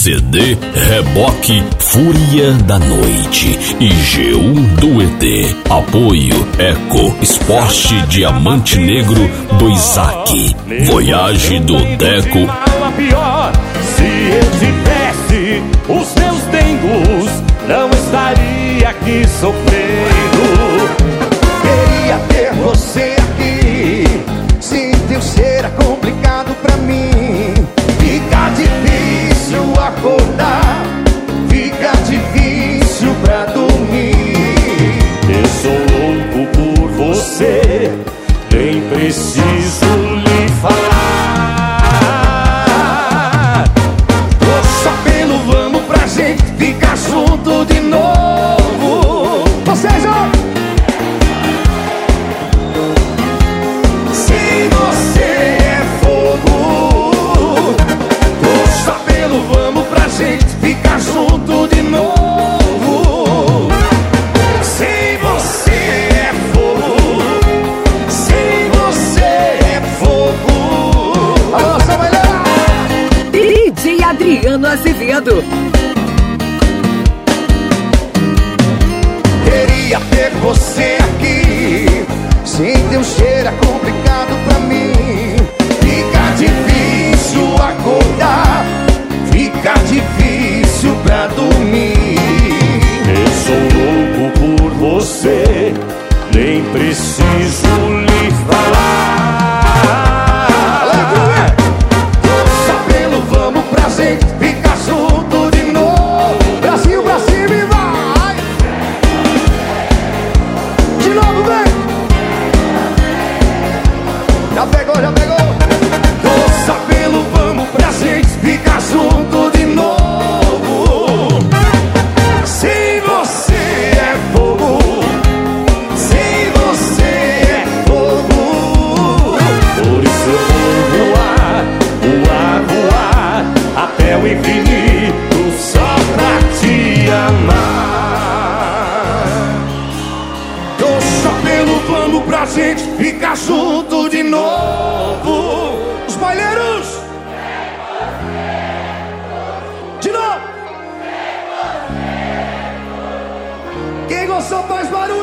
CD Reboque Fúria da Noite e G1 do ET. Apoio Eco Esporte Diamante Negro do Isaac. Voyage do Deco. Se eu tivesse os meus dengos, não estaria aqui sofrendo. Queria ter você aqui, sem teu ser é complicado pra mim. Fica difícil acordar, fica difícil pra dormir. Eu sou louco por você, nem preciso lhe falar. Tô sabendo, vamos pra gente ficar junto de novo. Vocês, ó! Se você é fogo, tô sabendo, vamos pra gente ficar junto de novo. Se você é fogo, se você é fogo. Alô, Samuel! DJ Adriano Azevedo. Queria ter você aqui, sem teu cheiro é complicado pra mim. Fica difícil acordar, fica difícil pra dormir. Eu sou louco por você, nem preciso lhe falar. Tô sabendo, vamos pra gente ficar junto de novo. Brasil pra cima e vai! De novo, vem! Já pegou, já pegou! Tô sabendo, vamos pra gente ficar junto de novo. Se você é fogo, se você é fogo, Por isso eu vou voar, voar, voar até o infinito só pra te amar. tô sabendo, vamos pra gente ficar junto de novo. Os baileiros! De novo! Quem gostou faz barulho!